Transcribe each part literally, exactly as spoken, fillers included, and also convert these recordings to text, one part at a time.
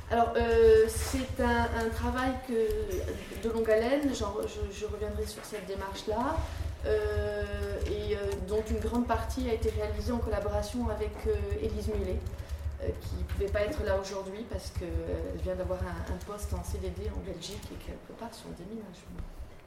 Alors, euh, c'est un, un travail que, de longue haleine, genre, je, je reviendrai sur cette démarche-là, euh, et euh, dont une grande partie a été réalisée en collaboration avec euh, Élise Mullet, euh, qui ne pouvait pas être là aujourd'hui parce qu'elle vient d'avoir un, un poste en C D D en Belgique et qu'elle prépare son déménagement.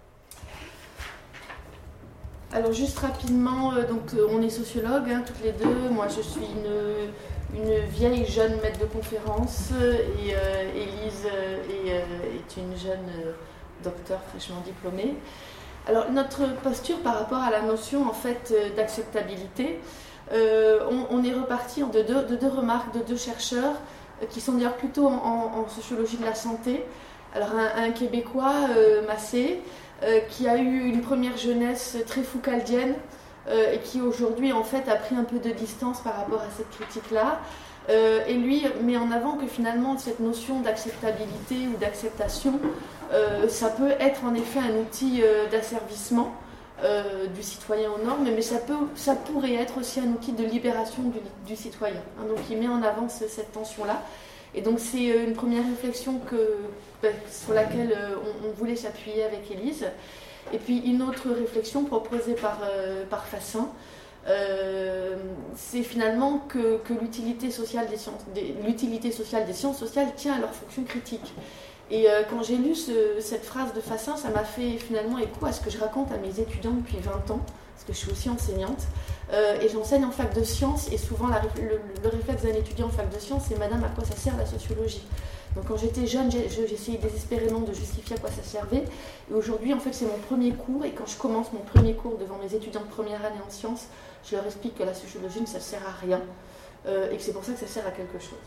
Alors juste rapidement, euh, donc, euh, on est sociologues, hein, toutes les deux. Moi je suis une, une vieille jeune maître de conférence et euh, Élise euh, est, euh, est une jeune euh, docteure fraîchement diplômée. Alors notre posture par rapport à la notion en fait euh, d'acceptabilité, euh, on, on est reparti de deux, de deux remarques de deux chercheurs euh, qui sont d'ailleurs plutôt en, en, en sociologie de la santé. Alors un, un Québécois, euh, Massé, Euh, qui a eu une première jeunesse très foucaldienne euh, et qui aujourd'hui en fait a pris un peu de distance par rapport à cette critique-là. Euh, et lui met en avant que finalement cette notion d'acceptabilité ou d'acceptation, euh, ça peut être en effet un outil euh, d'asservissement euh, du citoyen aux normes, mais ça, peut, ça pourrait être aussi un outil de libération du, du citoyen. Hein, donc il met en avant ce, cette tension-là. Et donc c'est une première réflexion que, ben, sur laquelle on, on voulait s'appuyer avec Élise. Et puis une autre réflexion proposée par, euh, par Fassin, euh, c'est finalement que, que l'utilité sociale des sciences, des, l'utilité sociale des sciences sociales tient à leur fonction critique. Et euh, quand j'ai lu ce, cette phrase de Fassin, ça m'a fait finalement écho à ce que je raconte à mes étudiants depuis vingt ans, parce que je suis aussi enseignante, euh, et j'enseigne en fac de sciences, et souvent la, le, le réflexe d'un étudiant en fac de sciences, c'est « Madame, à quoi ça sert la sociologie ?» Donc quand j'étais jeune, j'ai, j'essayais désespérément de justifier à quoi ça servait, et aujourd'hui, en fait, c'est mon premier cours, et quand je commence mon premier cours devant mes étudiants de première année en sciences, je leur explique que la sociologie, ça ne sert à rien, euh, et que c'est pour ça que ça sert à quelque chose.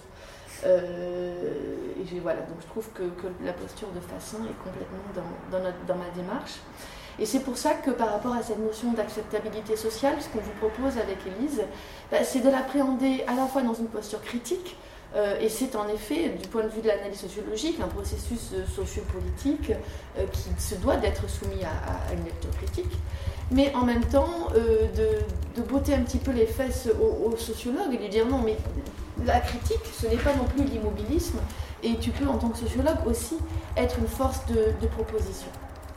Euh, et j'ai, voilà, donc je trouve que, que la posture de Fassin est complètement dans, dans, notre, dans ma démarche. Et c'est pour ça que par rapport à cette notion d'acceptabilité sociale, ce qu'on vous propose avec Élise, bah, c'est de l'appréhender à la fois dans une posture critique, euh, et c'est en effet, du point de vue de l'analyse sociologique, un processus euh, sociopolitique euh, qui se doit d'être soumis à, à une lecture critique, mais en même temps euh, de, de botter un petit peu les fesses aux, aux sociologues et lui dire non, mais la critique, ce n'est pas non plus l'immobilisme, et tu peux en tant que sociologue aussi être une force de, de proposition.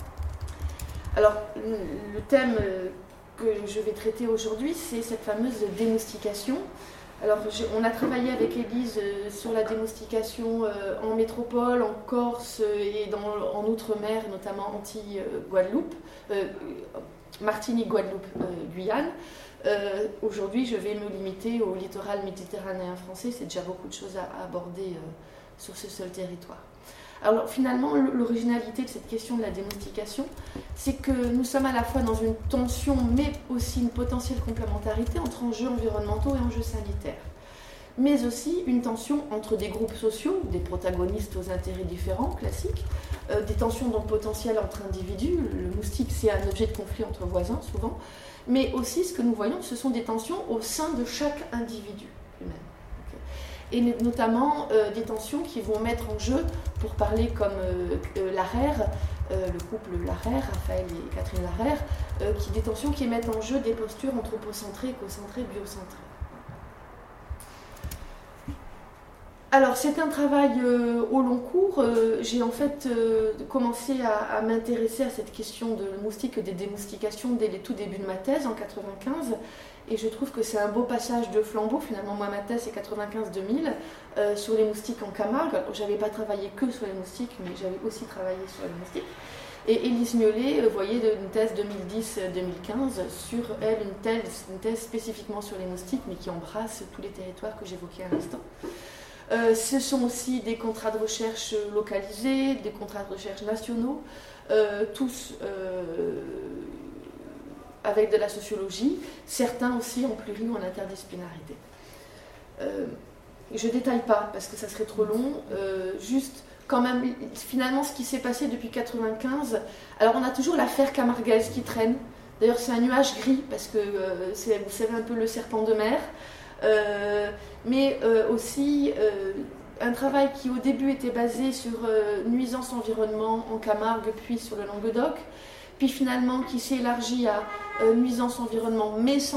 Alors, le thème que je vais traiter aujourd'hui, c'est cette fameuse démoustication. Alors, on a travaillé avec Élise sur la démoustication en métropole, en Corse et dans, en Outre-mer, notamment Antilles-Guadeloupe, euh, Martinique, Guadeloupe, euh, Guyane. Euh, aujourd'hui, je vais me limiter au littoral méditerranéen français. C'est déjà beaucoup de choses à, à aborder euh, sur ce seul territoire. Alors finalement, l'originalité de cette question de la démoustication, c'est que nous sommes à la fois dans une tension, mais aussi une potentielle complémentarité entre enjeux environnementaux et enjeux sanitaires. Mais aussi une tension entre des groupes sociaux, des protagonistes aux intérêts différents, classiques, euh, des tensions donc potentielles entre individus. Le moustique, c'est un objet de conflit entre voisins, souvent. Mais aussi, ce que nous voyons, ce sont des tensions au sein de chaque individu humain. Et notamment euh, des tensions qui vont mettre en jeu, pour parler comme euh, euh, Larère, euh, le couple Larère, Raphaël et Catherine Larère, euh, qui, des tensions qui mettent en jeu des postures anthropocentrées, écocentrées, biocentrées. Alors c'est un travail euh, au long cours. Euh, j'ai en fait euh, commencé à, à m'intéresser à cette question de moustique et des démoustications dès les tout débuts de ma thèse en quatre-vingt-quinze. Et je trouve que c'est un beau passage de flambeau. Finalement, moi, ma thèse, c'est quatre-vingt-quinze deux mille, euh, sur les moustiques en Camargue. Alors, je n'avais pas travaillé que sur les moustiques, mais j'avais aussi travaillé sur les moustiques. Et Élise Mullet, vous voyez, une thèse deux mille dix deux mille quinze, sur elle, une thèse, une thèse spécifiquement sur les moustiques, mais qui embrasse tous les territoires que j'évoquais à l'instant. Euh, ce sont aussi des contrats de recherche localisés, des contrats de recherche nationaux, euh, tous... Euh, avec de la sociologie, certains aussi en pluri ou en interdisciplinarité. Euh, je ne détaille pas parce que ça serait trop long, euh, juste quand même, finalement, ce qui s'est passé depuis quatre-vingt-quinze, alors on a toujours l'affaire camarguaise qui traîne, d'ailleurs c'est un nuage gris parce que euh, c'est, vous savez, un peu le serpent de mer, euh, mais euh, aussi euh, un travail qui au début était basé sur euh, nuisance environnement en Camargue, puis sur le Languedoc, puis finalement qui s'est élargi à euh, nuisance environnement mais santé,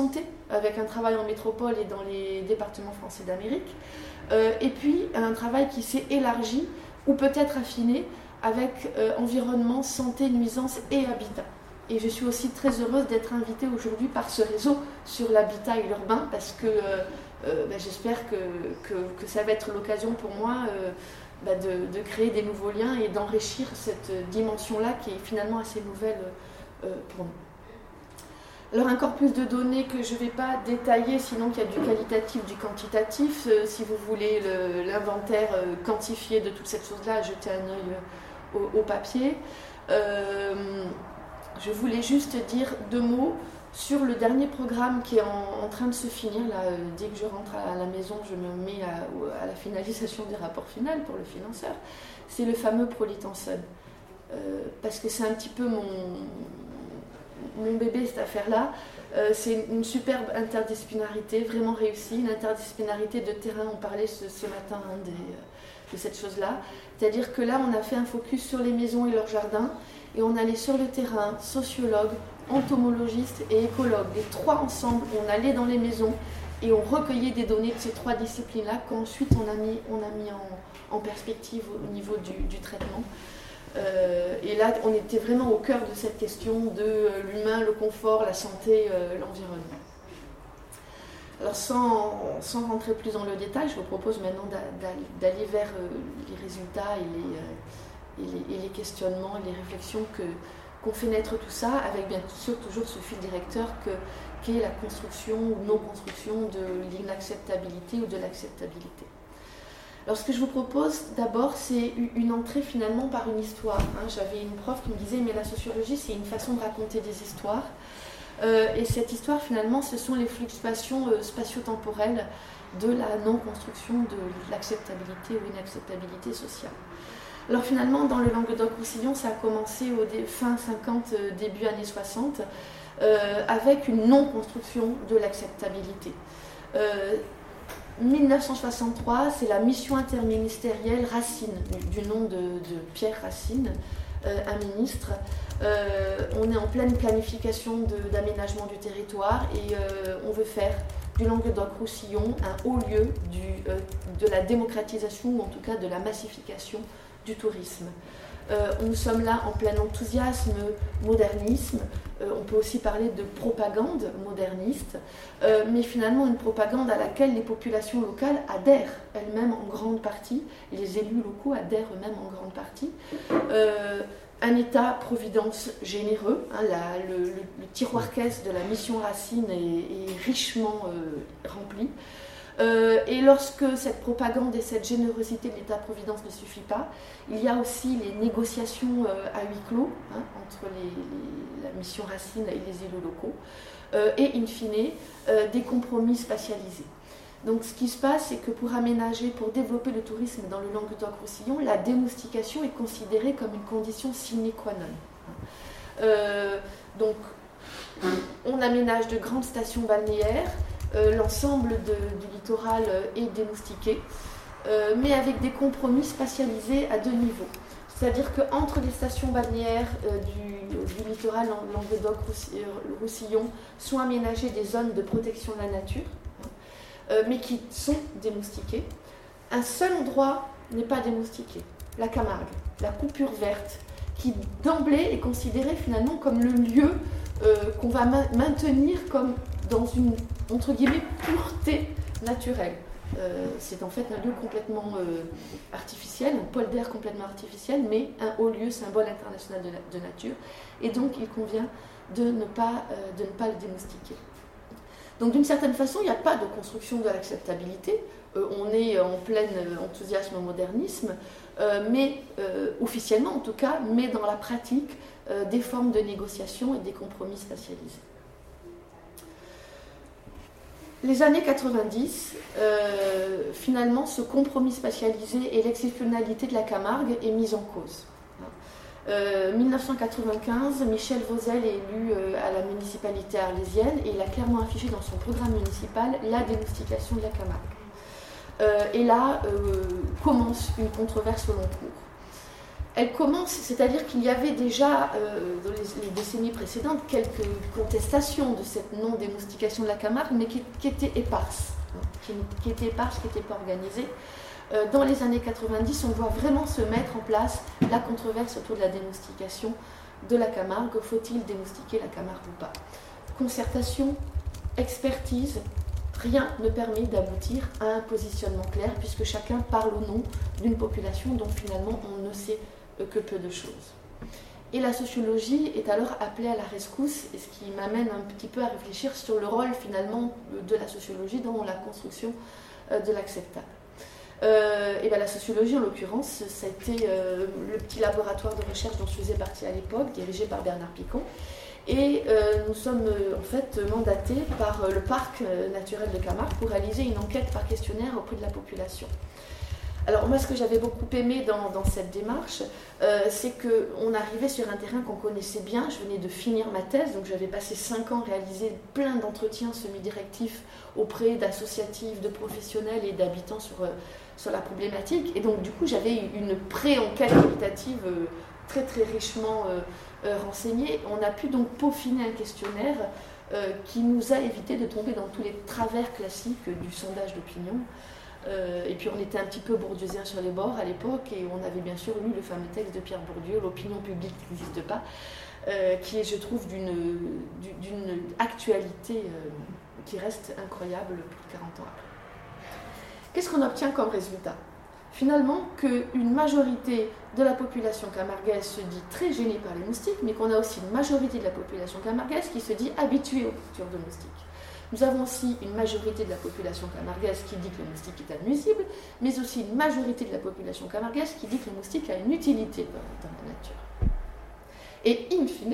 avec un travail en métropole et dans les départements français d'Amérique, euh, et puis un travail qui s'est élargi, ou peut-être affiné, avec euh, environnement, santé, nuisance et habitat. Et je suis aussi très heureuse d'être invitée aujourd'hui par ce réseau sur l'habitat et l'urbain, parce que euh, euh, ben, j'espère que, que, que ça va être l'occasion pour moi euh, ben de, de créer des nouveaux liens et d'enrichir cette dimension-là qui est finalement assez nouvelle euh, pour nous. Alors un corpus de données que je ne vais pas détailler, sinon qu'il y a du qualitatif, du quantitatif. Euh, si vous voulez le, l'inventaire euh, quantifié de toute cette chose-là, jetez un œil euh, au, au papier. Euh, je voulais juste dire deux mots sur le dernier programme qui est en, en train de se finir. Là, euh, dès que je rentre à la maison, je me mets à, à la finalisation des rapports finaux pour le financeur. C'est le fameux Prolitanson. Euh, parce que c'est un petit peu mon... mon bébé, cette affaire-là. Euh, c'est une superbe interdisciplinarité, vraiment réussie, une interdisciplinarité de terrain, on parlait ce, ce matin hein, des, de cette chose-là. C'est-à-dire que là, on a fait un focus sur les maisons et leurs jardins, et on allait sur le terrain, sociologues, entomologistes et écologues, les trois ensemble, on allait dans les maisons, et on recueillait des données de ces trois disciplines-là, qu'ensuite on a mis, on a mis en, en perspective au niveau du, du traitement. Euh, et là, on était vraiment au cœur de cette question de euh, l'humain, le confort, la santé, euh, l'environnement. Alors, sans, sans rentrer plus dans le détail, je vous propose maintenant d'aller vers euh, les résultats et les, euh, et, les, et les questionnements et les réflexions que, qu'on fait naître tout ça, avec bien sûr toujours ce fil directeur que, qu'est la construction ou non-construction de l'inacceptabilité ou de l'acceptabilité. Alors ce que je vous propose d'abord, c'est une entrée finalement par une histoire. Hein. J'avais une prof qui me disait, mais la sociologie, c'est une façon de raconter des histoires. Euh, et cette histoire, finalement, ce sont les fluctuations euh, spatio-temporelles de la non-construction de l'acceptabilité ou l'inacceptabilité sociale. Alors finalement, dans le Languedoc-Roussillon, ça a commencé au dé- fin cinquante, euh, début années soixante, euh, avec une non-construction de l'acceptabilité. Euh, mille neuf cent soixante-trois, c'est la mission interministérielle Racine, du nom de, de Pierre Racine, euh, un ministre. Euh, on est en pleine planification de, d'aménagement du territoire et euh, on veut faire du Languedoc-Roussillon un haut lieu du, euh, de la démocratisation ou en tout cas de la massification du tourisme. Euh, nous sommes là en plein enthousiasme, modernisme, euh, on peut aussi parler de propagande moderniste, euh, mais finalement une propagande à laquelle les populations locales adhèrent elles-mêmes en grande partie, et les élus locaux adhèrent eux-mêmes en grande partie. Euh, un État-providence généreux, hein, la, le, le, le tiroir-caisse de la mission Racine est, est richement euh, rempli. Euh, et lorsque cette propagande et cette générosité de l'État-providence ne suffit pas, il y a aussi les négociations euh, à huis clos hein, entre les, les, la mission Racine et les élus locaux, euh, et in fine, euh, des compromis spatialisés. Donc ce qui se passe, c'est que pour aménager, pour développer le tourisme dans le Languedoc-Roussillon, la démoustication est considérée comme une condition sine qua non. Euh, donc on aménage de grandes stations balnéaires, Euh, l'ensemble de, du littoral euh, est démoustiqué, euh, mais avec des compromis spatialisés à deux niveaux. C'est-à-dire qu'entre les stations balnéaires euh, du, du littoral Languedoc-Roussillon sont aménagées des zones de protection de la nature, euh, mais qui sont démoustiquées. Un seul endroit n'est pas démoustiqué, la Camargue, la coupure verte, qui d'emblée est considérée finalement comme le lieu euh, qu'on va ma- maintenir comme dans une, entre guillemets, pureté naturelle. Euh, c'est en fait un lieu complètement euh, artificiel, un polder complètement artificiel, mais un haut lieu, symbole international de, la, de nature. Et donc, il convient de ne pas, euh, de ne pas le démoustiquer. Donc, d'une certaine façon, il n'y a pas de construction de l'acceptabilité. Euh, on est en plein enthousiasme au modernisme, euh, mais euh, officiellement en tout cas, mais dans la pratique, euh, des formes de négociation et des compromis spatialisés. Les années quatre-vingt-dix, euh, finalement, ce compromis spatialisé et l'exceptionnalité de la Camargue est mise en cause. Euh, dix-neuf cent quatre-vingt-quinze, Michel Vauzel est élu euh, à la municipalité arlésienne et il a clairement affiché dans son programme municipal la démoustication de la Camargue. Euh, et là euh, commence une controverse au long cours. elle commence, c'est-à-dire qu'il y avait déjà, euh, dans les, les décennies précédentes, quelques contestations de cette non-démoustication de la Camargue, mais qui, qui étaient éparses, hein, qui, qui étaient éparses, qui n'étaient pas organisées. Euh, dans les années quatre-vingt-dix, on voit vraiment se mettre en place la controverse autour de la démoustication de la Camargue. Faut-il démoustiquer la Camargue ou pas? Concertation, expertise, rien ne permet d'aboutir à un positionnement clair, puisque chacun parle au nom d'une population dont finalement on ne sait que peu de choses. Et la sociologie est alors appelée à la rescousse, et ce qui m'amène un petit peu à réfléchir sur le rôle finalement de la sociologie dans la construction de l'acceptable. Euh, et bien la sociologie, en l'occurrence, ça a été euh, le petit laboratoire de recherche dont je faisais partie à l'époque, dirigé par Bernard Picon. Et euh, nous sommes euh, en fait mandatés par euh, le parc euh, naturel de Camargue pour réaliser une enquête par questionnaire auprès de la population. Alors moi, ce que j'avais beaucoup aimé dans, dans cette démarche, euh, c'est qu'on arrivait sur un terrain qu'on connaissait bien. Je venais de finir ma thèse, donc j'avais passé cinq ans à réaliser plein d'entretiens semi-directifs auprès d'associatifs, de professionnels et d'habitants sur, euh, sur la problématique. Et donc du coup, j'avais une pré-enquête qualitative euh, très très richement euh, euh, renseignée. On a pu donc peaufiner un questionnaire euh, qui nous a évité de tomber dans tous les travers classiques du sondage d'opinion. Euh, et puis on était un petit peu bourdieusien sur les bords à l'époque, et on avait bien sûr lu le fameux texte de Pierre Bourdieu, L'opinion publique n'existe pas, euh, qui est, je trouve, d'une, d'une actualité euh, qui reste incroyable plus de quarante ans après. Qu'est-ce qu'on obtient comme résultat? Finalement, qu'une majorité de la population camarguaise se dit très gênée par les moustiques, mais qu'on a aussi une majorité de la population camarguaise qui se dit habituée aux piqûres de moustiques. Nous avons aussi une majorité de la population camarguaise qui dit que le moustique est admissible, mais aussi une majorité de la population camarguaise qui dit que le moustique a une utilité dans la nature. Et in fine,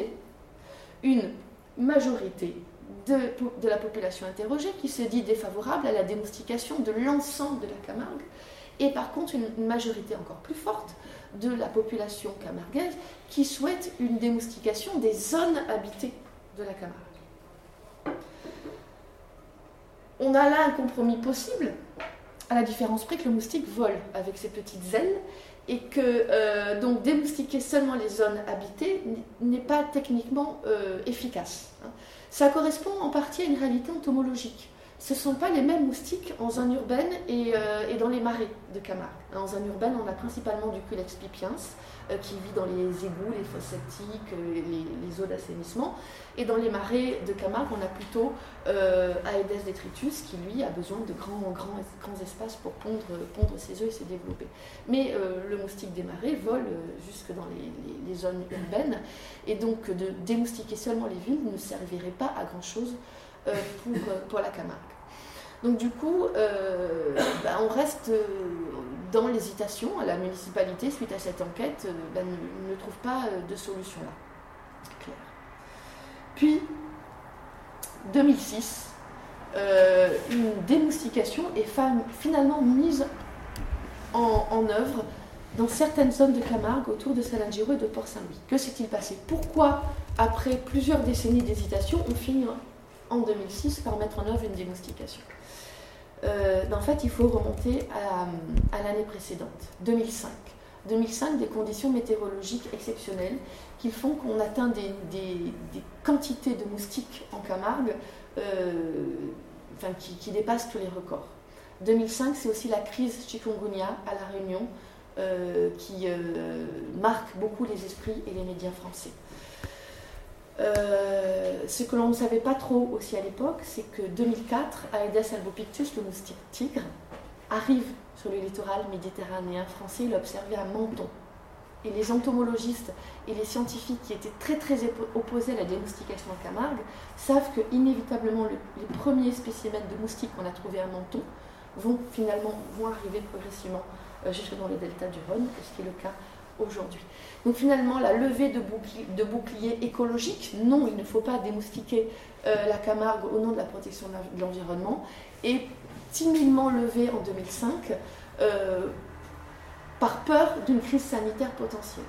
une majorité de, de la population interrogée qui se dit défavorable à la démoustication de l'ensemble de la Camargue, et par contre une, une majorité encore plus forte de la population camarguaise qui souhaite une démoustication des zones habitées de la Camargue. On a là un compromis possible, à la différence près que le moustique vole avec ses petites ailes, et que euh, donc démoustiquer seulement les zones habitées n'est pas techniquement euh, efficace. Ça correspond en partie à une réalité entomologique. Ce ne sont pas les mêmes moustiques en zone urbaine et, euh, et dans les marais de Camargue. En zone urbaine, on a principalement du Culex pipiens, euh, qui vit dans les égouts, les fosses septiques, euh, les, les eaux d'assainissement. Et dans les marais de Camargue, on a plutôt euh, Aedes detritus, qui lui a besoin de grands, grands, grands espaces pour pondre, pondre ses œufs et se développer. Mais euh, le moustique des marais vole euh, jusque dans les, les, les zones urbaines. Et donc, de démoustiquer seulement les villes ne servirait pas à grand-chose euh, pour, pour la Camargue. Donc du coup, euh, ben on reste dans l'hésitation. La municipalité, suite à cette enquête, ben ne, ne trouve pas de solution là. Claire. Puis, deux mille six, euh, une démoustication est finalement mise en, en œuvre dans certaines zones de Camargue autour de Salingiro et de Port-Saint-Louis. Que s'est-il passé? Pourquoi, après plusieurs décennies d'hésitation, on finit en deux mille six par mettre en œuvre une démoustication? Euh, en fait, il faut remonter à, à l'année précédente, deux mille cinq. deux mille cinq, des conditions météorologiques exceptionnelles qui font qu'on atteint des, des, des quantités de moustiques en Camargue euh, enfin, qui, qui dépassent tous les records. deux mille cinq, c'est aussi la crise chikungunya à La Réunion euh, qui euh, marque beaucoup les esprits et les médias français. Euh, ce que l'on ne savait pas trop aussi à l'époque, c'est que deux mille quatre, Aedes albopictus, le moustique tigre, arrive sur le littoral méditerranéen français. Il est observé à Menton. Et les entomologistes et les scientifiques qui étaient très très opposés à la démoustication en Camargue savent que inévitablement le, les premiers spécimens de moustiques qu'on a trouvés à Menton vont finalement vont arriver progressivement euh, jusque dans le delta du Rhône, ce qui est le cas aujourd'hui. Donc finalement, la levée de boucliers, de boucliers écologiques, non, il ne faut pas démoustiquer euh, la Camargue au nom de la protection de l'environnement, est timidement levée en deux mille cinq euh, par peur d'une crise sanitaire potentielle.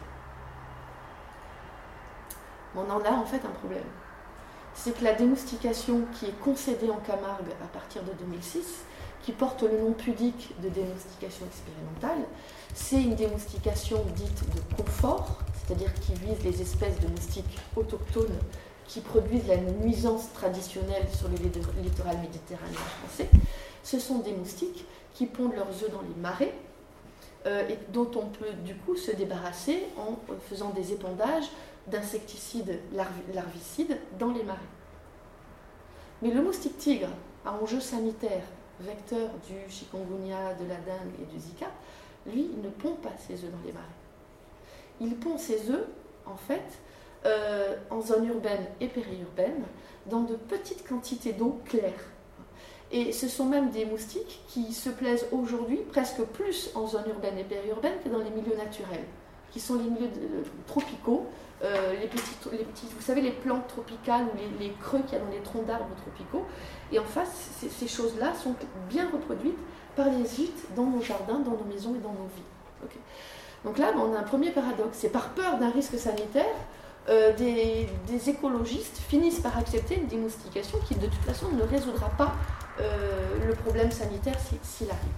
On en a en fait un problème. C'est que la démoustication qui est concédée en Camargue à partir de deux mille six qui porte le nom pudique de démoustication expérimentale. C'est une démoustication dite de confort, c'est-à-dire qui vise les espèces de moustiques autochtones qui produisent la nuisance traditionnelle sur le littoral méditerranéen français. Ce sont des moustiques qui pondent leurs œufs dans les marais euh, et dont on peut du coup se débarrasser en faisant des épandages d'insecticides larv- larvicides dans les marais. Mais le moustique tigre, à enjeu sanitaire, vecteur du chikungunya, de la dengue et du Zika, lui, il ne pond pas ses œufs dans les marais. Il pond ses œufs, en fait, euh, en zone urbaine et périurbaine, dans de petites quantités d'eau claire. Et ce sont même des moustiques qui se plaisent aujourd'hui presque plus en zone urbaine et périurbaine que dans les milieux naturels, qui sont les milieux de, tropicaux, euh, les, petits, les petits, vous savez, les plantes tropicales ou les, les creux qu'il y a dans les troncs d'arbres tropicaux. Et en face, ces, ces choses-là sont bien reproduites par les gîtes dans nos jardins, dans nos maisons et dans nos vies. Okay. Donc là, on a un premier paradoxe. C'est par peur d'un risque sanitaire, euh, des, des écologistes finissent par accepter une démoustication qui, de toute façon, ne résoudra pas euh, le problème sanitaire s'il arrive.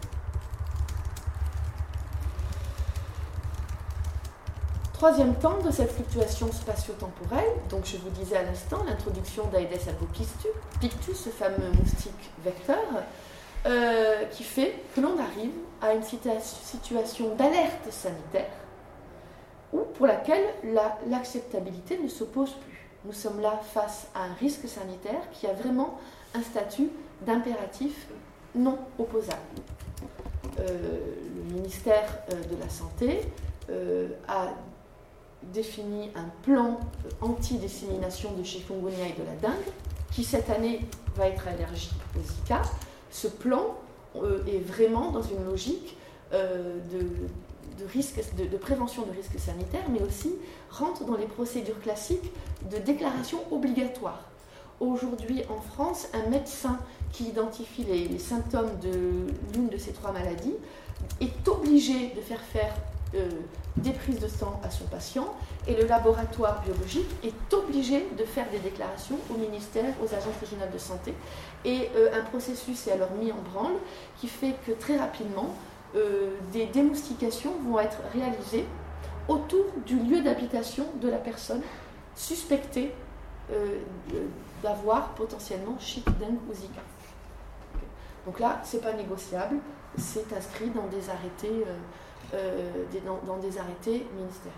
Troisième temps de cette fluctuation spatio-temporelle, donc je vous disais à l'instant l'introduction d'Aedes albopictus, pictus, ce fameux moustique vecteur, euh, qui fait que l'on arrive à une situation d'alerte sanitaire, ou pour laquelle la, l'acceptabilité ne s'oppose plus. Nous sommes là face à un risque sanitaire qui a vraiment un statut d'impératif non opposable. Euh, le ministère de la Santé euh, a défini un plan anti-dissémination de chikungunya et de la dengue, qui cette année va être allergique au Zika. Ce plan euh, est vraiment dans une logique euh, de, de, risque, de, de prévention de risques sanitaires, mais aussi rentre dans les procédures classiques de déclaration obligatoire. Aujourd'hui, en France, un médecin qui identifie les, les symptômes de l'une de ces trois maladies est obligé de faire faire euh, des prises de sang à son patient, et le laboratoire biologique est obligé de faire des déclarations au ministère, aux agences régionales de santé. Et euh, un processus est alors mis en branle qui fait que très rapidement, euh, des démoustications vont être réalisées autour du lieu d'habitation de la personne suspectée euh, d'avoir potentiellement chick, dengue ou Zika. Donc là, ce n'est pas négociable, c'est inscrit dans des arrêtés, euh, euh, des, dans, dans des arrêtés ministériels.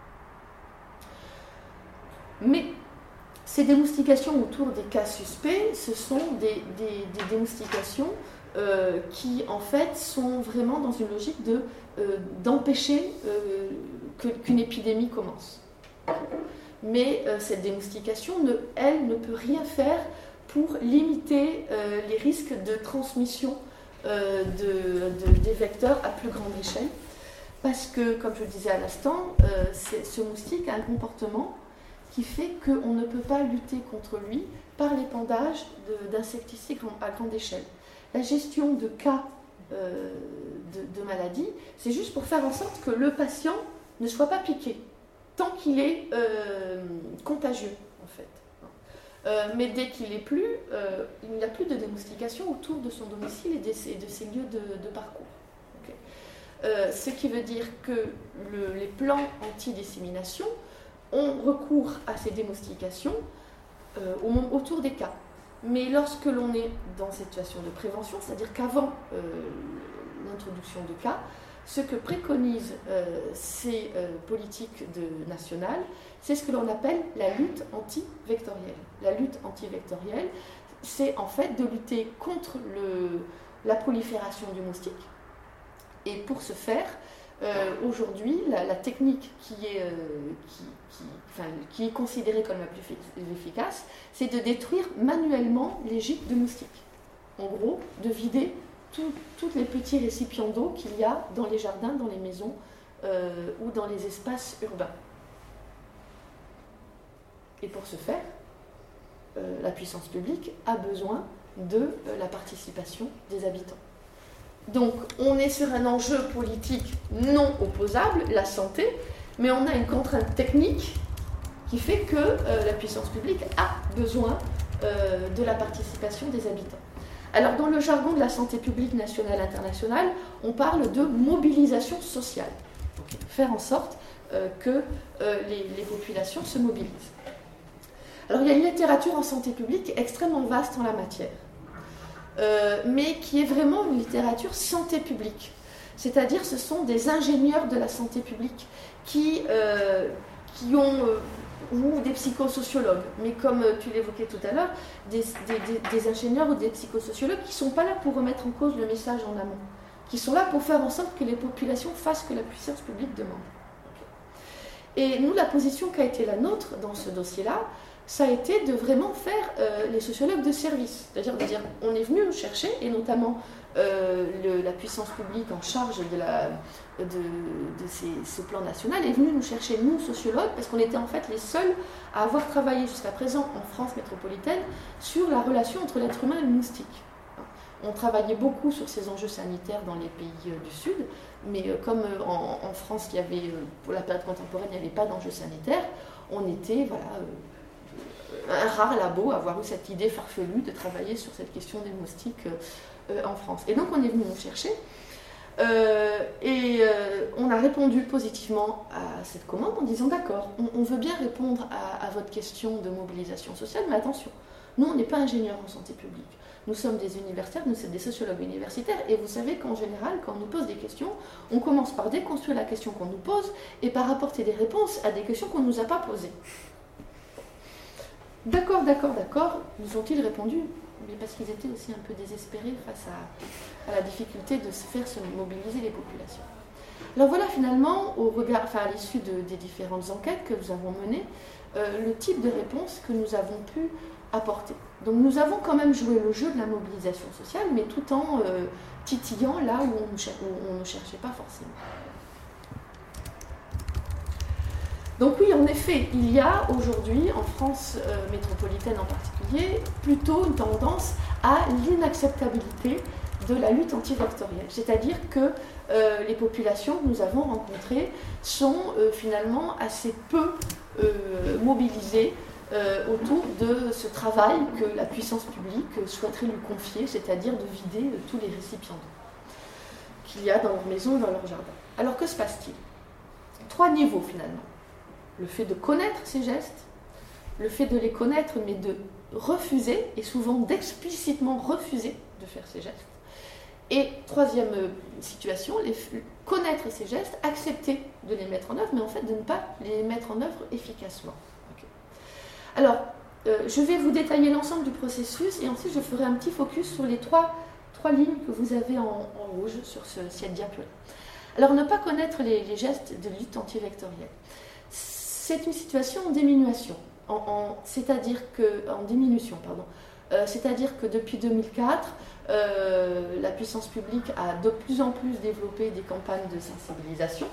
Mais ces démoustications autour des cas suspects, ce sont des, des, des démoustications euh, qui, en fait, sont vraiment dans une logique de, euh, d'empêcher euh, que, qu'une épidémie commence. Mais euh, cette démoustication, ne, elle, ne peut rien faire pour limiter euh, les risques de transmission euh, de, de, des vecteurs à plus grande échelle. Parce que, comme je le disais à l'instant, euh, c'est, ce moustique a un comportement qui fait qu'on ne peut pas lutter contre lui par l'épandage de, d'insecticides à grande échelle. La gestion de cas euh, de, de maladie, c'est juste pour faire en sorte que le patient ne soit pas piqué, tant qu'il est euh, contagieux, en fait. Euh, mais dès qu'il n'est plus, euh, il n'y a plus de démoustication autour de son domicile et de ses, de ses lieux de, de parcours. Okay. Euh, ce qui veut dire que le, les plans anti-dissémination ont recours à ces démoustications euh, au, autour des cas. Mais lorsque l'on est dans cette situation de prévention, c'est-à-dire qu'avant euh, l'introduction de cas, ce que préconisent euh, ces euh, politiques de, nationales, c'est ce que l'on appelle la lutte anti-vectorielle. La lutte anti-vectorielle, c'est en fait de lutter contre le, la prolifération du moustique. Et pour ce faire, euh, aujourd'hui, la, la technique qui est, euh, qui, qui, enfin, qui est considérée comme la plus efficace, c'est de détruire manuellement les gîtes de moustiques. En gros, de vider tous les petits récipients d'eau qu'il y a dans les jardins, dans les maisons euh, ou dans les espaces urbains. Et pour ce faire, euh, la puissance publique a besoin de euh, la participation des habitants. Donc, on est sur un enjeu politique non opposable, la santé, mais on a une contrainte technique qui fait que euh, la puissance publique a besoin euh, de la participation des habitants. Alors, dans le jargon de la santé publique nationale et internationale, on parle de mobilisation sociale. Donc, faire en sorte euh, que euh, les, les populations se mobilisent. Alors, il y a une littérature en santé publique extrêmement vaste en la matière, euh, mais qui est vraiment une littérature santé publique. C'est-à-dire, ce sont des ingénieurs de la santé publique qui, euh, qui ont, euh, ou des psychosociologues, mais comme tu l'évoquais tout à l'heure, des, des, des, des ingénieurs ou des psychosociologues qui ne sont pas là pour remettre en cause le message en amont, qui sont là pour faire en sorte que les populations fassent ce que la puissance publique demande. Et nous, la position qui a été la nôtre dans ce dossier-là, ça a été de vraiment faire euh, les sociologues de service. C'est-à-dire de dire, on est venu nous chercher, et notamment euh, le, la puissance publique en charge de, la, de, de ces, ce plan national est venue nous chercher, nous, sociologues, parce qu'on était en fait les seuls à avoir travaillé jusqu'à présent en France métropolitaine sur la relation entre l'être humain et le moustique. On travaillait beaucoup sur ces enjeux sanitaires dans les pays euh, du Sud, mais euh, comme euh, en, en France, il y avait, euh, pour la période contemporaine, il n'y avait pas d'enjeux sanitaires, on était, voilà... Euh, un rare labo à avoir eu cette idée farfelue de travailler sur cette question des moustiques euh, en France. Et donc on est venu nous chercher euh, et euh, on a répondu positivement à cette commande en disant d'accord, on, on veut bien répondre à, à votre question de mobilisation sociale, mais attention, nous on n'est pas ingénieurs en santé publique. Nous sommes des universitaires, nous sommes des sociologues universitaires, et vous savez qu'en général, quand on nous pose des questions, on commence par déconstruire la question qu'on nous pose et par apporter des réponses à des questions qu'on ne nous a pas posées. D'accord, d'accord, d'accord, nous ont-ils répondu, mais parce qu'ils étaient aussi un peu désespérés face à, à la difficulté de se faire se mobiliser les populations. Alors voilà finalement, au regard, enfin à l'issue de, des différentes enquêtes que nous avons menées, euh, le type de réponse que nous avons pu apporter. Donc nous avons quand même joué le jeu de la mobilisation sociale, mais tout en euh, titillant là où on ne cher- cherchait pas forcément. Donc oui, en effet, il y a aujourd'hui, en France euh, métropolitaine en particulier, plutôt une tendance à l'inacceptabilité de la lutte antivectorielle. C'est-à-dire que euh, les populations que nous avons rencontrées sont euh, finalement assez peu euh, mobilisées euh, autour de ce travail que la puissance publique souhaiterait lui confier, c'est-à-dire de vider euh, tous les récipients d'eau qu'il y a dans leur maison, dans leur jardin. Alors que se passe-t-il ? Trois niveaux finalement. Le fait de connaître ces gestes, le fait de les connaître mais de refuser, et souvent d'explicitement refuser de faire ces gestes. Et troisième situation, les, connaître ces gestes, accepter de les mettre en œuvre, mais en fait de ne pas les mettre en œuvre efficacement. Okay. Alors, euh, je vais vous détailler l'ensemble du processus et ensuite je ferai un petit focus sur les trois, trois lignes que vous avez en, en rouge sur ce, cette diapo-là. Alors, ne pas connaître les, les gestes de lutte antivectorielle. C'est une situation en diminution, en, en, c'est-à-dire que, en diminution, pardon. Euh, c'est-à-dire que depuis deux mille quatre, euh, la puissance publique a de plus en plus développé des campagnes de sensibilisation.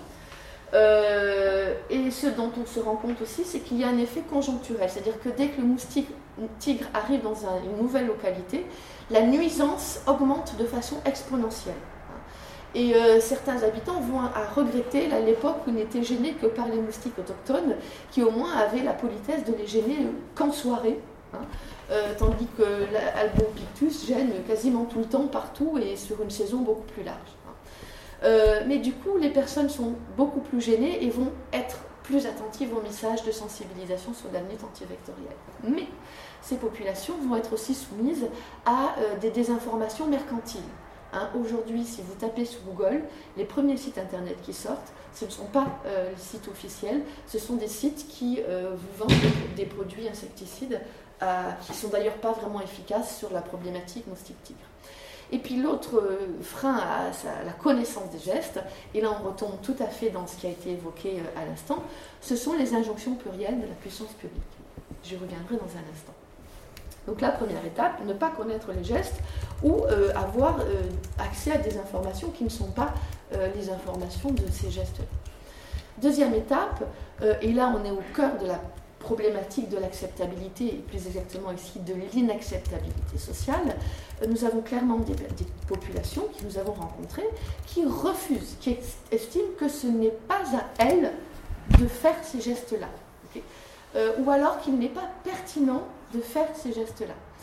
Euh, et ce dont on se rend compte aussi, c'est qu'il y a un effet conjoncturel, c'est-à-dire que dès que le moustique tigre arrive dans un, une nouvelle localité, la nuisance augmente de façon exponentielle. Et euh, certains habitants vont à, à regretter là, l'époque où ils n'étaient gênés que par les moustiques autochtones, qui au moins avaient la politesse de les gêner euh, qu'en soirée, hein, euh, tandis que l'Albopictus gêne quasiment tout le temps, partout, et sur une saison beaucoup plus large. Hein. Euh, mais du coup, les personnes sont beaucoup plus gênées et vont être plus attentives aux messages de sensibilisation sur la lutte antivectorielle. Mais ces populations vont être aussi soumises à euh, des désinformations mercantiles. Hein, aujourd'hui, si vous tapez sur Google, les premiers sites internet qui sortent, ce ne sont pas euh, les sites officiels, ce sont des sites qui euh, vous vendent des, des produits insecticides euh, qui ne sont d'ailleurs pas vraiment efficaces sur la problématique moustique-tigre. Et puis l'autre euh, frein à, à la connaissance des gestes, et là on retombe tout à fait dans ce qui a été évoqué euh, à l'instant, ce sont les injonctions plurielles de la puissance publique. J'y reviendrai dans un instant. Donc la première étape, ne pas connaître les gestes ou euh, avoir euh, accès à des informations qui ne sont pas euh, les informations de ces gestes-là. Deuxième étape, euh, et là on est au cœur de la problématique de l'acceptabilité, et plus exactement ici de l'inacceptabilité sociale, euh, nous avons clairement des, des populations que nous avons rencontrées qui refusent, qui estiment que ce n'est pas à elles de faire ces gestes-là. Okay ? Euh, ou alors qu'il n'est pas pertinent de faire ces gestes-là.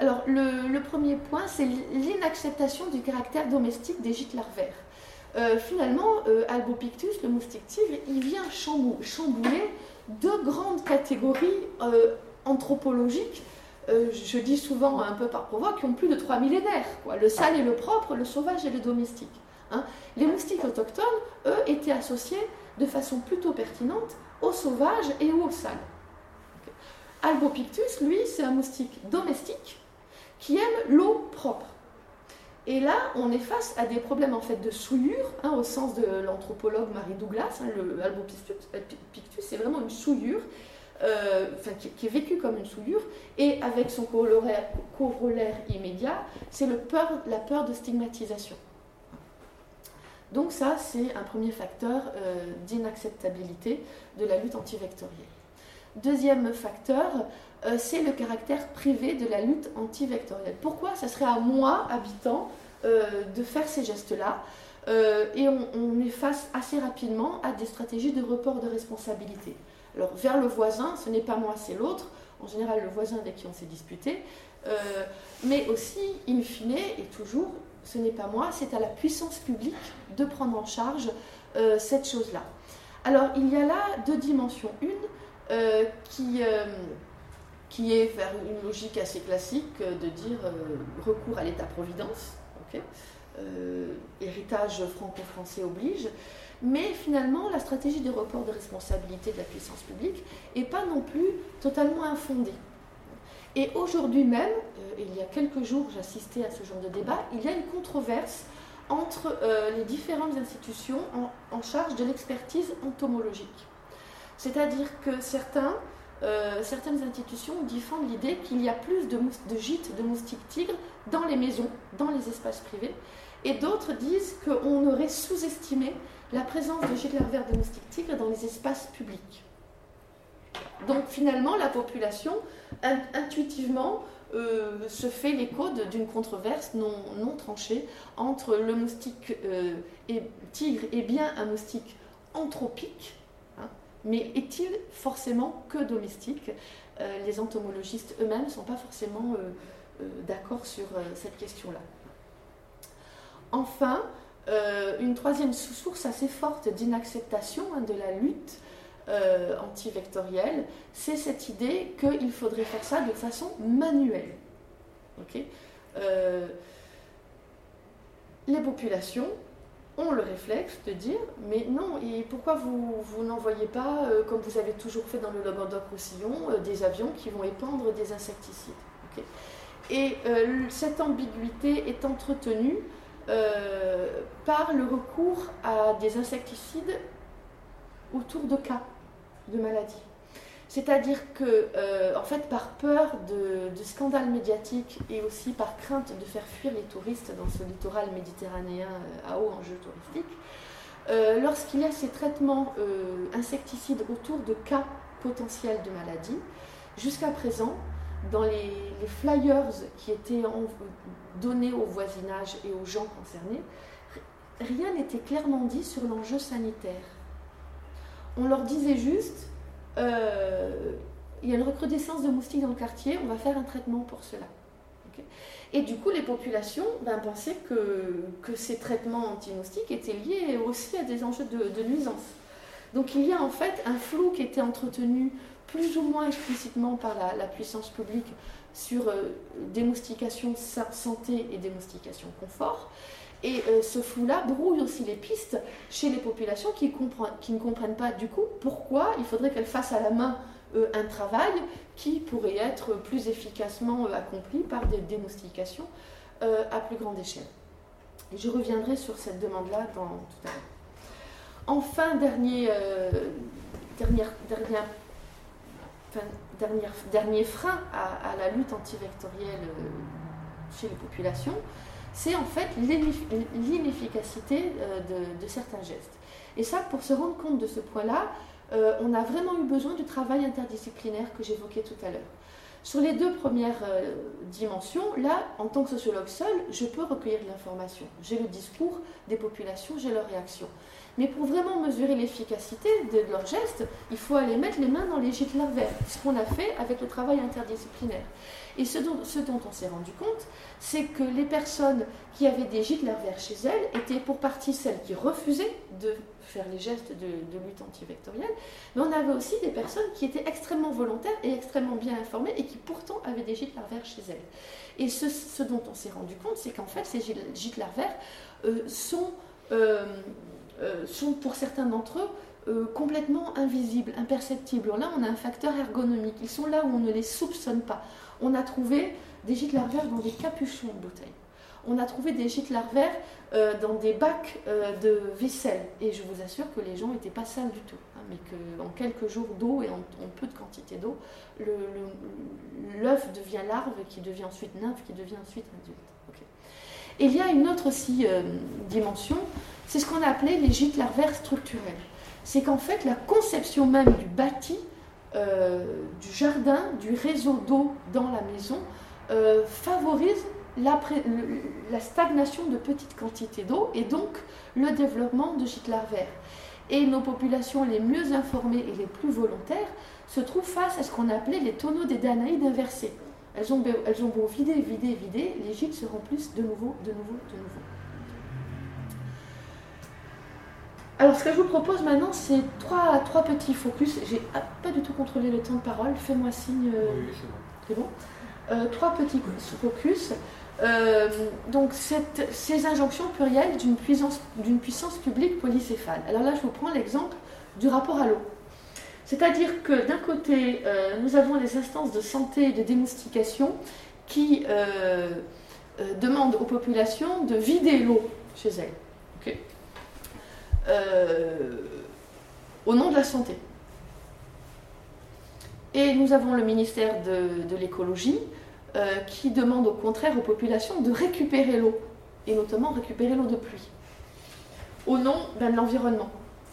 Alors, le, le premier point, c'est l'inacceptation du caractère domestique des gîtes larvaires. Euh, finalement, euh, Albopictus, le moustique tigre, il vient chambouler deux grandes catégories euh, anthropologiques, euh, je dis souvent un peu par provoque, qui ont plus de trois millénaires, quoi. Le sale et le propre, le sauvage et le domestique. Hein. Les moustiques autochtones, eux, étaient associés de façon plutôt pertinente aux sauvages et aux sales. Okay. Albopictus, lui, c'est un moustique domestique qui aime l'eau propre. Et là, on est face à des problèmes en fait de souillure, hein, au sens de l'anthropologue Mary Douglas. Hein, le Albopictus, c'est vraiment une souillure, euh, enfin, qui, qui est vécue comme une souillure, et avec son corollaire, corollaire immédiat, c'est le peur, la peur de stigmatisation. Donc ça, c'est un premier facteur euh, d'inacceptabilité de la lutte antivectorielle. Deuxième facteur, euh, c'est le caractère privé de la lutte antivectorielle. Pourquoi ça serait à moi, habitant, euh, de faire ces gestes-là euh, Et on, on est face assez rapidement à des stratégies de report de responsabilité. Alors, vers le voisin, ce n'est pas moi, c'est l'autre. En général, le voisin avec qui on s'est disputé. Euh, mais aussi, in fine, et toujours, ce n'est pas moi, c'est à la puissance publique de prendre en charge euh, cette chose-là. Alors, il y a là deux dimensions. Une, Euh, qui, euh, qui est vers une logique assez classique euh, de dire euh, recours à l'État-providence, okay, euh, héritage franco-français oblige, mais finalement la stratégie de report de responsabilité de la puissance publique n'est pas non plus totalement infondée. Et aujourd'hui même, euh, il y a quelques jours j'assistais à ce genre de débat, il y a une controverse entre euh, les différentes institutions en, en charge de l'expertise entomologique. C'est-à-dire que certains, euh, certaines institutions défendent l'idée qu'il y a plus de, mous- de gîtes de moustiques tigres dans les maisons, dans les espaces privés, et d'autres disent qu'on aurait sous-estimé la présence de gîtes larvaires de moustiques tigres dans les espaces publics. Donc finalement, la population, in- intuitivement, euh, se fait l'écho de, d'une controverse non, non tranchée entre le moustique euh, et, tigre est bien un moustique anthropique, mais est-il forcément que domestique ? euh, Les entomologistes eux-mêmes ne sont pas forcément euh, euh, d'accord sur euh, cette question-là. Enfin, euh, une troisième source assez forte d'inacceptation hein, de la lutte euh, antivectorielle, c'est cette idée qu'il faudrait faire ça de façon manuelle. Okay ? euh, les populations ont le réflexe de dire « mais non, et pourquoi vous, vous n'envoyez pas, euh, comme vous avez toujours fait dans le Languedoc-Roussillon, euh, des avions qui vont épandre des insecticides okay. ?» Et euh, cette ambiguïté est entretenue euh, par le recours à des insecticides autour de cas de maladies. C'est-à-dire que, euh, en fait, par peur de, de scandales médiatiques et aussi par crainte de faire fuir les touristes dans ce littoral méditerranéen à haut enjeu touristique, euh, lorsqu'il y a ces traitements euh, insecticides autour de cas potentiels de maladies, jusqu'à présent, dans les, les flyers qui étaient en, donnés au voisinage et aux gens concernés, rien n'était clairement dit sur l'enjeu sanitaire. On leur disait juste Euh, il y a une recrudescence de moustiques dans le quartier, on va faire un traitement pour cela. Okay. Et du coup, les populations ben, pensaient que, que ces traitements anti-moustiques étaient liés aussi à des enjeux de, de nuisance. Donc il y a en fait un flou qui était entretenu plus ou moins explicitement par la, la puissance publique sur euh, démoustication santé et démoustication confort. Et euh, ce flou-là brouille aussi les pistes chez les populations qui, qui ne comprennent pas du coup pourquoi il faudrait qu'elles fassent à la main euh, un travail qui pourrait être plus efficacement euh, accompli par des démoustications euh, à plus grande échelle. Et je reviendrai sur cette demande-là dans, tout à l'heure. Enfin, dernier, euh, dernière, dernière, enfin, dernière, dernier frein à, à la lutte antivectorielle euh, chez les populations, c'est en fait l'inefficacité de, de certains gestes. Et ça, pour se rendre compte de ce point-là, euh, on a vraiment eu besoin du travail interdisciplinaire que j'évoquais tout à l'heure. Sur les deux premières euh, dimensions, là, en tant que sociologue seul, je peux recueillir l'information. J'ai le discours des populations, j'ai leurs réactions. Mais pour vraiment mesurer l'efficacité de, de leurs gestes, il faut aller mettre les mains dans les gîtes larvaires, ce qu'on a fait avec le travail interdisciplinaire. Et ce dont, ce dont on s'est rendu compte, c'est que les personnes qui avaient des gîtes larvaires chez elles étaient pour partie celles qui refusaient de faire les gestes de, de lutte antivectorielle, mais on avait aussi des personnes qui étaient extrêmement volontaires et extrêmement bien informées et qui pourtant avaient des gîtes larvaires chez elles. Et ce, ce dont on s'est rendu compte, c'est qu'en fait, ces gîtes larvaires euh, sont, euh, euh, sont, pour certains d'entre eux, euh, complètement invisibles, imperceptibles. Là, on a un facteur ergonomique. Ils sont là où on ne les soupçonne pas. On a trouvé des gîtes larvaires dans des capuchons de bouteilles. On a trouvé des gîtes larvaires euh, dans des bacs euh, de vaisselle. Et je vous assure que les gens n'étaient pas sales du tout. Hein, mais qu'en quelques jours d'eau et en, en peu de quantité d'eau, le, le, l'œuf devient larve, qui devient ensuite nymphe, qui devient ensuite adulte. Okay. Et il y a une autre aussi euh, dimension, c'est ce qu'on a appelé les gîtes larvaires structurels. C'est qu'en fait, la conception même du bâti, euh, du jardin, du réseau d'eau dans la maison, euh, favorise La, pré, le, la stagnation de petites quantités d'eau et donc le développement de gîtes larvaires. Et nos populations les mieux informées et les plus volontaires se trouvent face à ce qu'on appelait les tonneaux des Danaïdes inversés. Elles ont, beau, elles ont beau vider, vider, vider, les gîtes se remplissent de nouveau, de nouveau, de nouveau. Alors ce que je vous propose maintenant, c'est trois, trois petits focus. J'ai pas du tout contrôlé le temps de parole, fais-moi signe. Euh, oui, c'est bon. C'est bon euh, Trois petits focus. Euh, donc cette, ces injonctions plurielles d'une puissance, d'une puissance publique polycéphale. Alors là, je vous prends l'exemple du rapport à l'eau. C'est-à-dire que d'un côté, euh, nous avons les instances de santé et de démoustication qui euh, euh, demandent aux populations de vider l'eau chez elles. Okay. Euh, au nom de la santé. Et nous avons le ministère de, de l'écologie Euh, qui demande au contraire aux populations de récupérer l'eau, et notamment récupérer l'eau de pluie, au nom ben, de l'environnement.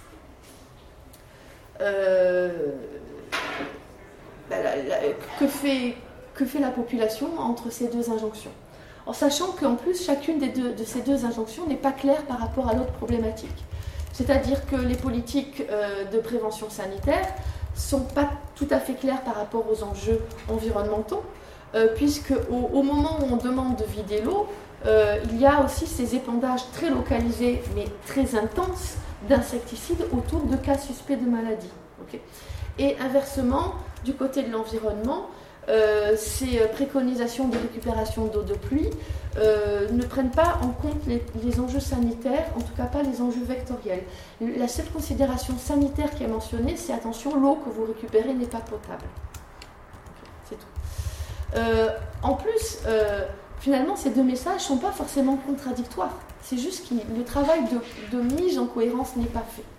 Euh, ben, la, la, que, fait, que fait la population entre ces deux injonctions? En sachant qu'en plus, chacune des deux, de ces deux injonctions n'est pas claire par rapport à l'autre problématique. C'est-à-dire que les politiques euh, de prévention sanitaire ne sont pas tout à fait claires par rapport aux enjeux environnementaux, Euh, puisque au, au moment où on demande de vider l'eau, euh, il y a aussi ces épandages très localisés, mais très intenses, d'insecticides autour de cas suspects de maladie. Okay. Et inversement, du côté de l'environnement, euh, ces préconisations de récupération d'eau de pluie euh, ne prennent pas en compte les, les enjeux sanitaires, en tout cas pas les enjeux vectoriels. La seule considération sanitaire qui est mentionnée, c'est attention, l'eau que vous récupérez n'est pas potable. Okay, c'est tout. Euh, en plus, euh, finalement, ces deux messages ne sont pas forcément contradictoires. C'est juste que le travail de, de mise en cohérence n'est pas fait.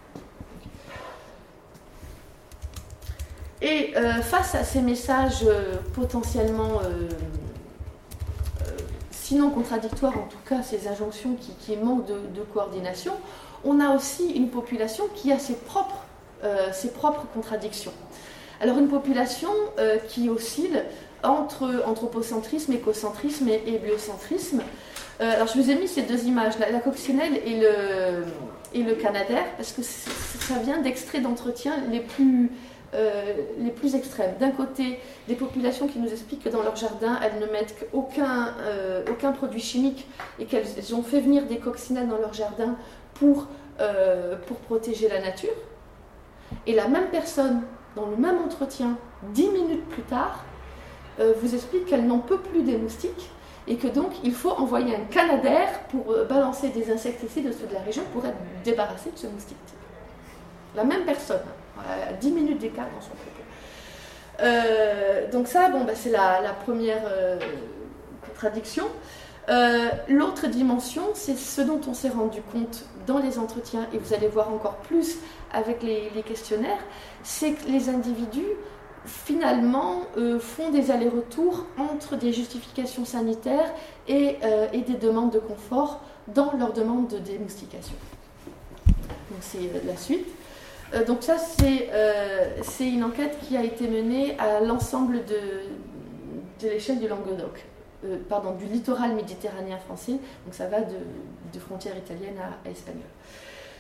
Et euh, face à ces messages euh, potentiellement, euh, euh, sinon contradictoires, en tout cas ces injonctions qui, qui manquent de, de coordination, on a aussi une population qui a ses propres, euh, ses propres contradictions. Alors une population euh, qui oscille entre anthropocentrisme, écocentrisme et, et biocentrisme. Euh, alors je vous ai mis ces deux images, la, la coccinelle et le, et le canadair, parce que ça vient d'extraits d'entretien les plus, euh, les plus extrêmes. D'un côté, des populations qui nous expliquent que dans leur jardin, elles ne mettent aucun, euh, aucun produit chimique et qu'elles ont fait venir des coccinelles dans leur jardin pour, euh, pour protéger la nature. Et la même personne, dans le même entretien, dix minutes plus tard, euh, vous explique qu'elle n'en peut plus des moustiques et que donc il faut envoyer un canadair pour euh, balancer des insecticides au sud de la région pour être débarrassé de ce moustique. La même personne, à dix minutes d'écart dans son propos. Euh, donc ça, bon, bah, c'est la, la première euh, contradiction. Euh, l'autre dimension, c'est ce dont on s'est rendu compte dans les entretiens, et vous allez voir encore plus avec les, les questionnaires, c'est que les individus, finalement, euh, font des allers-retours entre des justifications sanitaires et, euh, et des demandes de confort dans leur demande de démoustication. Donc c'est euh, la suite. Euh, donc ça, c'est, euh, c'est une enquête qui a été menée à l'ensemble de, de l'échelle du Languedoc. Euh, pardon, du littoral méditerranéen français, donc ça va de, de frontière italienne à, à espagnole.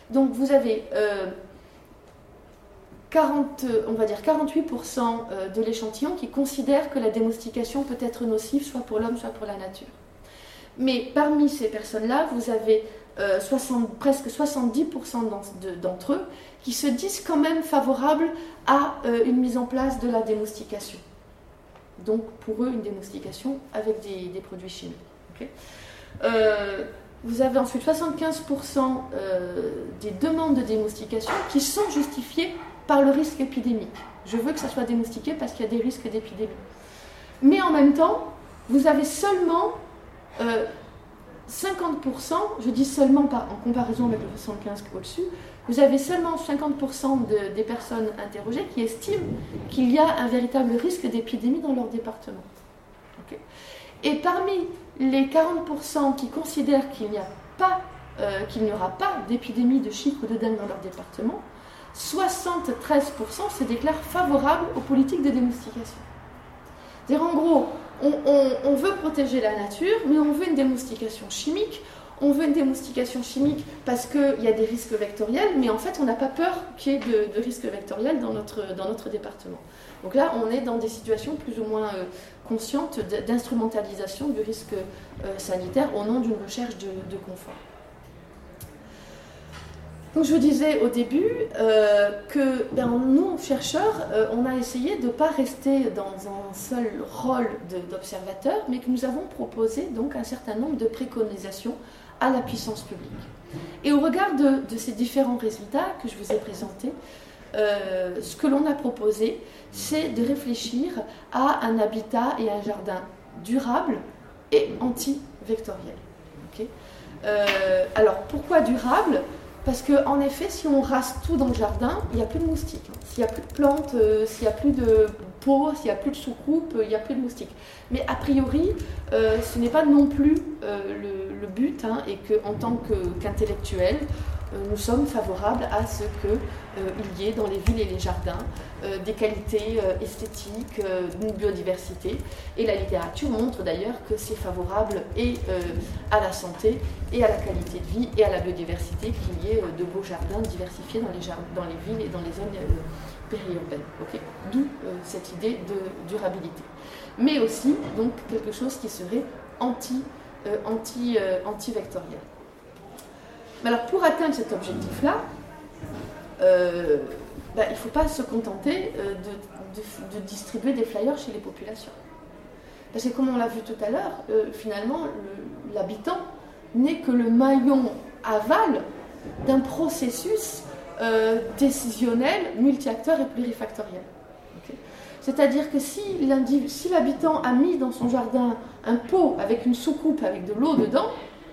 Donc vous avez euh, quarante, on va dire quarante-huit pour cent de l'échantillon qui considèrent que la démoustication peut être nocive, soit pour l'homme, soit pour la nature. Mais parmi ces personnes-là, vous avez euh, soixante, presque soixante-dix pour cent d'entre eux qui se disent quand même favorables à euh, une mise en place de la démoustication. Donc pour eux, une démoustication avec des, des produits chimiques. Okay. Euh, vous avez ensuite soixante-quinze pour cent euh, des demandes de démoustication qui sont justifiées par le risque épidémique. Je veux que ça soit démoustiqué parce qu'il y a des risques d'épidémie. Mais en même temps, vous avez seulement euh, cinquante pour cent, je dis seulement par, en comparaison avec le soixante-quinze au-dessus, vous avez seulement cinquante pour cent de, des personnes interrogées qui estiment qu'il y a un véritable risque d'épidémie dans leur département. Okay. Et parmi les quarante pour cent qui considèrent qu'il n'y a pas, euh, qu'il n'y aura pas d'épidémie de chypre ou de dengue dans leur département, soixante-treize pour cent se déclarent favorables aux politiques de démoustication. C'est-à-dire, en gros, on, on, on veut protéger la nature, mais on veut une démoustication chimique. On veut une démoustication chimique parce qu'il y a des risques vectoriels, mais en fait, on n'a pas peur qu'il y ait de, de risques vectoriels dans notre, dans notre département. Donc là, on est dans des situations plus ou moins euh, conscientes d'instrumentalisation du risque euh, sanitaire au nom d'une recherche de, de confort. Donc je vous disais au début euh, que ben, nous, chercheurs, euh, on a essayé de ne pas rester dans un seul rôle d'observateur, mais que nous avons proposé donc un certain nombre de préconisations à la puissance publique. Et au regard de, de ces différents résultats que je vous ai présentés, euh, ce que l'on a proposé, c'est de réfléchir à un habitat et un jardin durable et anti-vectoriel. Okay. Euh, alors pourquoi durable ? Parce qu'en effet, si on rase tout dans le jardin, il n'y a plus de moustiques. S'il n'y a plus de plantes, euh, s'il n'y a plus de pots, s'il n'y a plus de soucoupe, euh, il n'y a plus de moustiques. Mais a priori, euh, ce n'est pas non plus euh, le, le but, hein, et qu'en tant que, qu'intellectuels, euh, nous sommes favorables à ce qu'il euh, y ait dans les villes et les jardins euh, des qualités euh, esthétiques, euh, une biodiversité. Et la littérature montre d'ailleurs que c'est favorable et euh, à la santé, et à la qualité de vie, et à la biodiversité, qu'il y ait euh, de beaux jardins diversifiés dans les, jardins, dans les villes et dans les zones euh, périurbaines. Okay. D'où euh, cette idée de durabilité. Mais aussi, donc, quelque chose qui serait anti, euh, anti, euh, anti-vectoriel. Mais alors, pour atteindre cet objectif-là, euh, bah, il ne faut pas se contenter euh, de, de, de distribuer des flyers chez les populations. Parce que, comme on l'a vu tout à l'heure, euh, finalement, le, l'habitant n'est que le maillon aval d'un processus euh, décisionnel, multi-acteur et plurifactoriel. Okay. C'est-à-dire que si, si l'habitant a mis dans son jardin un pot avec une soucoupe avec de l'eau dedans,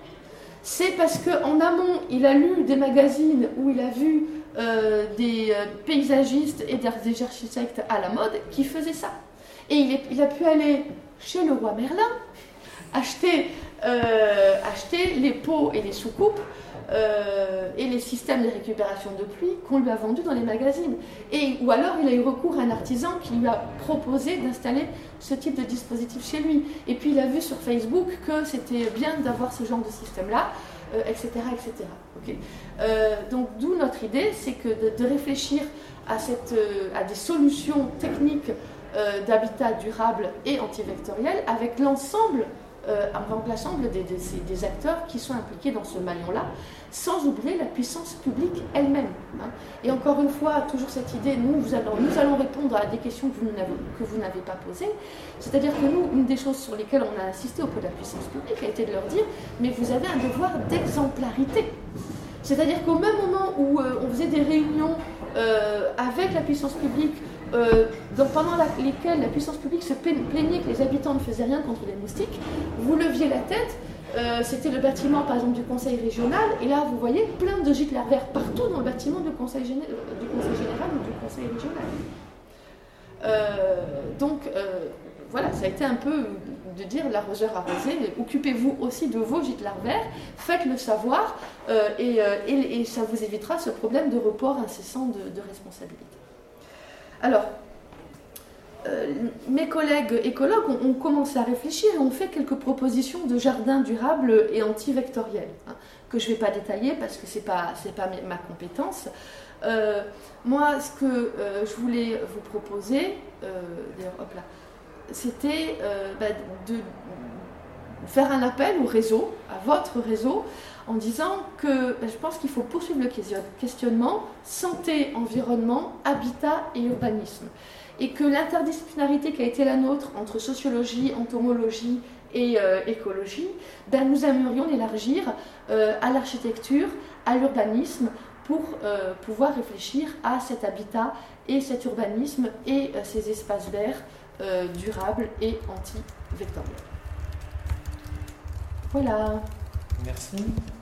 c'est parce qu'en amont, il a lu des magazines où il a vu euh, des euh, paysagistes et des architectes à la mode qui faisaient ça. Et il, est, il a pu aller chez le roi Merlin, acheter, euh, acheter les pots et les soucoupes euh, et les systèmes de récupération de pluie qu'on lui a vendus dans les magazines. Et, ou alors il a eu recours à un artisan qui lui a proposé d'installer ce type de dispositif chez lui. Et puis il a vu sur Facebook que c'était bien d'avoir ce genre de système-là, euh, et cetera, et cetera. Okay. Euh, donc d'où notre idée, c'est que de, de réfléchir à, cette, euh, à des solutions techniques euh, d'habitat durable et antivectoriel avec l'ensemble Euh, avec l'ensemble des, des, des acteurs qui sont impliqués dans ce maillon-là, sans oublier la puissance publique elle-même. Hein. Et encore une fois, toujours cette idée, nous, vous allons, nous allons répondre à des questions que vous n'avez, que vous n'avez pas posées. C'est-à-dire que nous, une des choses sur lesquelles on a insisté auprès de la puissance publique a été de leur dire, mais vous avez un devoir d'exemplarité. C'est-à-dire qu'au même moment où euh, on faisait des réunions euh, avec la puissance publique, Euh, donc pendant la, lesquelles la puissance publique se plaignait que les habitants ne faisaient rien contre les moustiques, vous leviez la tête, euh, c'était le bâtiment par exemple du conseil régional, et là vous voyez plein de gîtes larvaires partout dans le bâtiment du conseil, géné- du conseil général ou du conseil régional. Euh, donc euh, voilà, ça a été un peu de dire l'arroseur arrosé, occupez-vous aussi de vos gîtes larvaires, faites-le savoir, euh, et, euh, et, et ça vous évitera ce problème de report incessant de, de responsabilité. Alors, euh, mes collègues écologues ont, ont commencé à réfléchir et ont fait quelques propositions de jardins durables et anti-vectoriels, hein, que je ne vais pas détailler parce que ce n'est pas, c'est pas ma compétence. Euh, moi, ce que euh, je voulais vous proposer, euh, d'ailleurs, hop là, c'était euh, bah, de faire un appel au réseau, à votre réseau, en disant que bah, je pense qu'il faut poursuivre le questionnement santé, environnement, habitat et urbanisme. Et que l'interdisciplinarité qui a été la nôtre entre sociologie, entomologie et euh, écologie, ben, nous aimerions l'élargir euh, à l'architecture, à l'urbanisme, pour euh, pouvoir réfléchir à cet habitat et cet urbanisme et euh, ces espaces verts euh, durables et anti-vectoriels. Voilà. Merci.